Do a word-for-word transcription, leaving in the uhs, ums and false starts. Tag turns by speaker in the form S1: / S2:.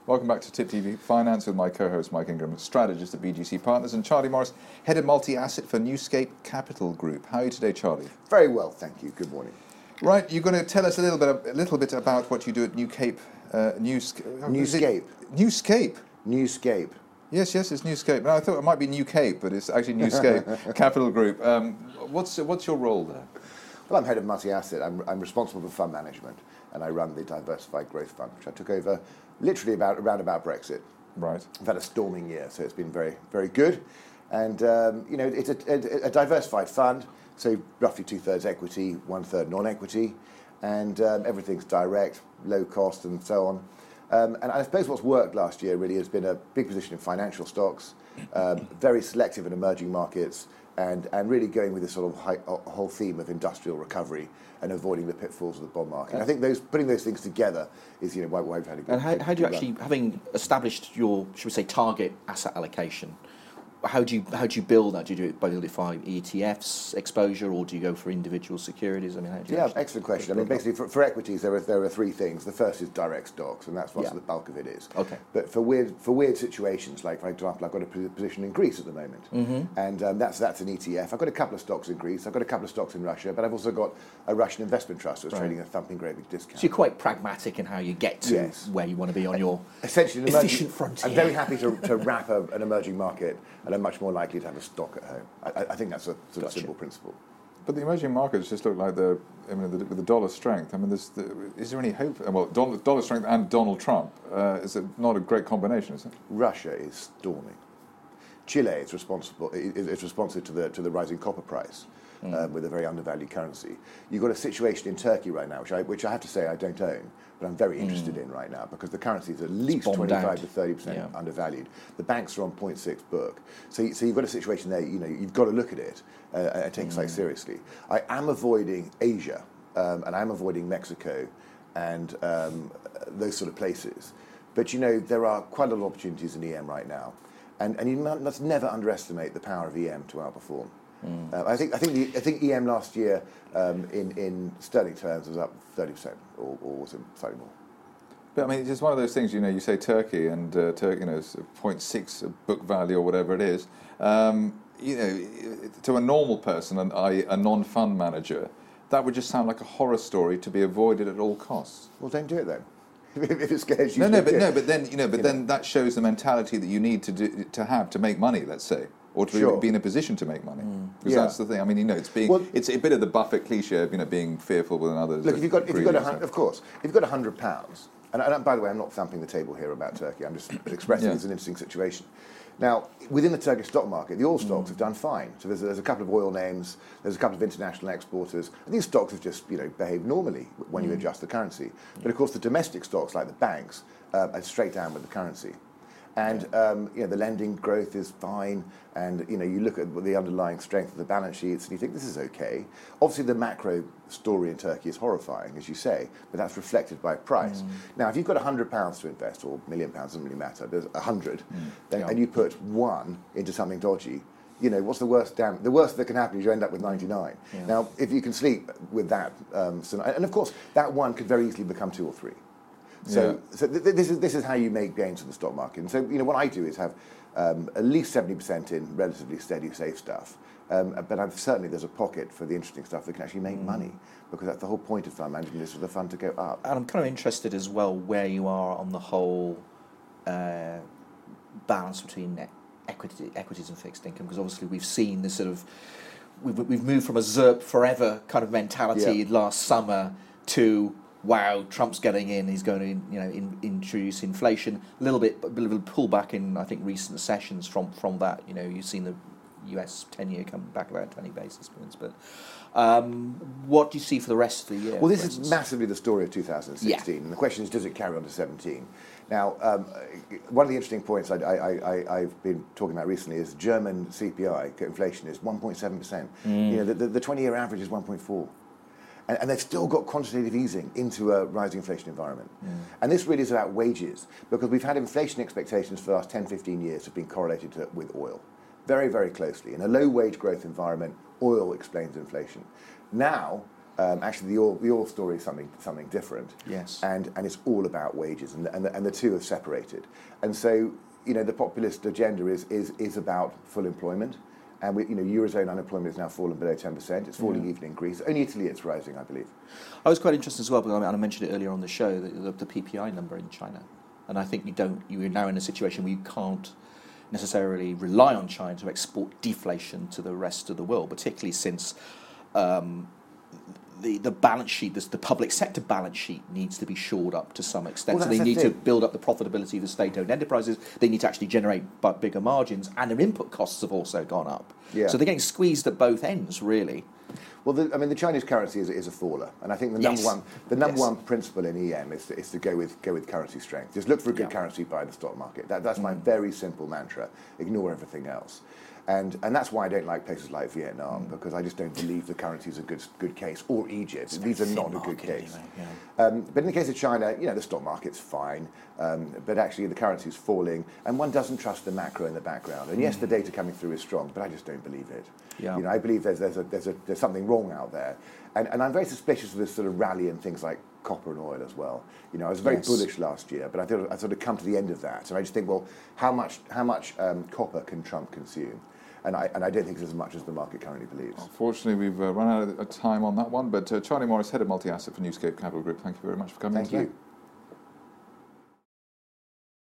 S1: Welcome back to Tip T V Finance with my co-host Mike Ingram, strategist at B G C Partners, and Charlie Morris, head of multi-asset for Newscape Capital Group. How are you today, Charlie?
S2: Very well, thank you. Good morning.
S1: Right, you're going to tell us a little bit, a little bit about what you do at New Cape, uh, News,
S2: Newscape.
S1: Newscape.
S2: Newscape.
S1: Yes, yes, it's Newscape. No, I thought it might be New Cape, but it's actually Newscape Capital Group. Um, what's what's your role there?
S2: Well, I'm head of multi-asset. I'm, I'm responsible for fund management, and I run the Diversified Growth Fund, which I took over literally about around about Brexit.
S1: Right.
S2: I've had a storming year, so it's been very, very good. And, um, you know, it's a, a, a diversified fund, so roughly two-thirds equity, one-third non-equity, and um, everything's direct, low cost, and so on. Um, and I suppose what's worked last year really has been a big position in financial stocks, um, very selective in emerging markets, and, and really going with this sort of high, uh, whole theme of industrial recovery and avoiding the pitfalls of the bond market. And I think those putting those things together is, you know, why, why we've had a good.
S3: And how, how do you
S2: run.
S3: actually, having established your, should we say, target asset allocation, how do you how do you build that? Do you do it by identifying E T Fs exposure, or do you go for individual securities? I mean, how do you
S2: yeah, excellent question. I mean, basically, for, for equities, there are there are three things. The first is direct stocks, and that's what
S3: Yeah.
S2: the bulk of it is.
S3: Okay.
S2: But for weird for weird situations, like for example, I've got a p- position in Greece at the moment,
S3: Mm-hmm.
S2: and um, that's that's an E T F. I've got a couple of stocks in Greece. I've got a couple of stocks in Russia, but I've also got a Russian investment trust that's
S3: Right.
S2: trading at a thumping great big discount.
S3: So you're quite pragmatic in how you get to
S2: Yes.
S3: where you want to be on your
S2: Essentially, an
S3: efficient
S2: emerging-
S3: frontier.
S2: I'm very happy to, to wrap a, an emerging market, and I'm much more likely to have a stock at home. I, I I think that's a sort of
S3: Gotcha.
S2: simple principle.
S1: But the emerging markets just look like the, I mean, the, with the dollar strength. I mean, there's the, is there any hope? Well, dollar, dollar strength and Donald Trump uh, is it not a great combination, is it?
S2: Russia is storming. Chile is responsible. Is, is responsive to the to the rising copper price,
S3: Mm.
S2: um, with a very undervalued currency. You've got a situation in Turkey right now, which I which I have to say I don't own, but I'm very interested
S3: Mm.
S2: in right now because the currency is at least
S3: bombed
S2: twenty-five
S3: out.
S2: to thirty percent
S3: Yeah.
S2: undervalued. The banks are on zero point six book, so you- so you've got a situation there. You know, you've got to look at it uh, and take sight seriously. I am avoiding Asia, um, and I'm avoiding Mexico, and um, those sort of places. But you know, there are quite a lot of opportunities in E M right now, and and you mu- must never underestimate the power of E M to outperform.
S3: Mm.
S2: Uh, I think I think the, I think E M last year um, in in sterling terms was up thirty percent, or, or was it slightly more?
S1: But I mean, it's just one of those things. You know, you say Turkey and uh, Turkey, you know, it's zero point six book value or whatever it is. Um, you know, to a normal person, and I, a non-fund manager, that would just sound like a horror story to be avoided at all costs.
S2: Well, don't do it then. if it scares you,
S1: No, no,
S2: don't
S1: but
S2: do it.
S1: no, but then you know, but
S2: You
S1: then
S2: know.
S1: that shows the mentality that you need to do, to have to make money. Let's say. Or to
S2: Sure.
S1: be in a position to make money, because
S2: Yeah.
S1: that's the thing. I mean, you know, it's being
S2: Well-
S1: it's a bit of the Buffett cliche of you know being fearful when others.
S2: Look, if you've got, if you've got a
S1: greedy and
S2: hun-
S1: stuff.
S2: of course, if you've got a hundred pounds, and, and by the way, I'm not thumping the table here about Turkey. I'm just expressing
S1: Yeah.
S2: it's an interesting situation. Now, within the Turkish stock market, the oil
S1: Mm.
S2: stocks have done fine. So there's, there's a couple of oil names, there's a couple of international exporters, and these stocks have just you know behaved normally when
S1: Mm.
S2: you adjust the currency. But of course, the domestic stocks like the banks uh, are straight down with the currency. And um, you know the lending growth is fine, and you know you look at the underlying strength of the balance sheets, and you think this is okay. Obviously, the macro story in Turkey is horrifying, as you say, but that's reflected by price. Now, if you've got a hundred pounds to invest, or a million pounds, doesn't really matter. There's a hundred, then
S1: Yeah.
S2: and you put one into something dodgy. You know what's the worst? Damn, the worst that can happen is you end up with ninety-nine.
S3: Yeah.
S2: Now, if you can sleep with that, um, so, and of course, that one could very easily become two or three. So,
S1: Yeah.
S2: so th- th- this is this is how you make gains in the stock market. And so, you know, what I do is have um, at least seventy percent in relatively steady, safe stuff. Um, but I'm, certainly, there's a pocket for the interesting stuff that can actually make money, because that's the whole point of fund management, is for the fund to go up.
S3: And I'm kind of interested as well where you are on the whole uh, balance between net equity, equities and fixed income, because obviously we've seen this sort of we've we've moved from a ZERP forever kind of mentality
S2: Yeah.
S3: last summer to wow, Trump's getting in, he's going to you know in, introduce inflation, a little bit, a little pullback in I think recent sessions from from that. You know, you've seen the U S ten-year come back about twenty basis points, but. Um, what do you see for the rest of the year?
S2: Well, this
S3: for
S2: is
S3: instance?
S2: massively the story of two thousand sixteen, and the question is, does it carry on to seventeen? Now, um, one of the interesting points I, I, I, I've been talking about recently is German C P I inflation is one point seven percent.
S3: Mm.
S2: You know, the, the, the twenty-year average is one point four. And, and they've still got quantitative easing into a rising inflation environment.
S3: Mm.
S2: And this really is about wages, because we've had inflation expectations for the last ten, fifteen years have been correlated to, with oil. Very, very closely. In a low wage growth environment, oil explains inflation. Now, Um, actually, the oil, the oil story is something something different.
S3: Yes.
S2: And and it's all about wages, and the, and the, and the two are separated. And so, you know, the populist agenda is is is about full employment. And we, you know, Eurozone unemployment has now fallen below ten percent. It's falling
S3: Yeah.
S2: even in Greece. Only Italy it's rising, I believe.
S3: I was quite interested as well, because I, mean, I mentioned it earlier on the show, the, the, the P P I number in China. And I think you don't, you're now in a situation where you can't necessarily rely on China to export deflation to the rest of the world, particularly since um, the the balance sheet, this, the public sector balance sheet needs to be shored up to some extent.
S2: Well,
S3: so they
S2: that's the
S3: need to
S2: thing.
S3: build up the profitability of the state-owned enterprises. They need to actually generate bu- bigger margins, and their input costs have also gone up.
S2: Yeah.
S3: So they're getting squeezed at both ends, really.
S2: Well, the, I mean, the Chinese currency is, is a faller, and I think the number
S3: Yes.
S2: one the number
S3: Yes.
S2: one principle in E M is to, is to go with go with currency strength. Just look for a good
S3: Yeah.
S2: currency, buy the stock market. That, that's my
S3: Mm.
S2: very simple mantra. Ignore everything else. And, and that's why I don't like places like Vietnam,
S3: Mm.
S2: because I just don't believe the currency is a good good case, or Egypt. These are not a good
S3: Market
S2: case.
S3: anyway, yeah.
S2: Um, but in the case of China, you know, the stock market's fine, um, but actually the currency's falling, and one doesn't trust the macro in the background. And yes, the data coming through is strong, but I just don't believe it.
S3: Yeah.
S2: You know, I believe there's there's a, there's, a, there's something wrong out there, and and I'm very suspicious of this sort of rally in things like copper and oil as well. You know, I was very
S3: Yes.
S2: bullish last year, but I thought I sort of come to the end of that, and I just think, well, how much how much um, copper can Trump consume? And I, and I don't think it's as much as the market currently believes.
S1: Unfortunately, we've uh, run out of time on that one, but uh, Charlie Morris, Head of Multi-Asset for Newscape Capital Group, thank you very much for coming
S2: Thank
S1: in today.
S2: you.